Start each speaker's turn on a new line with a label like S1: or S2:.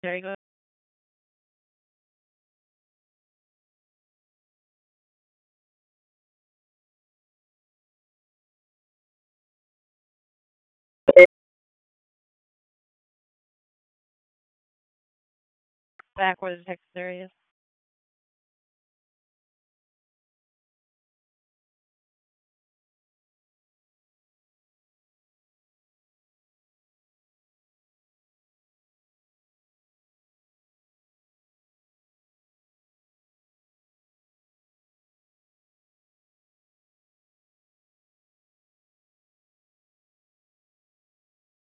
S1: There you go. Back where the Texas area is.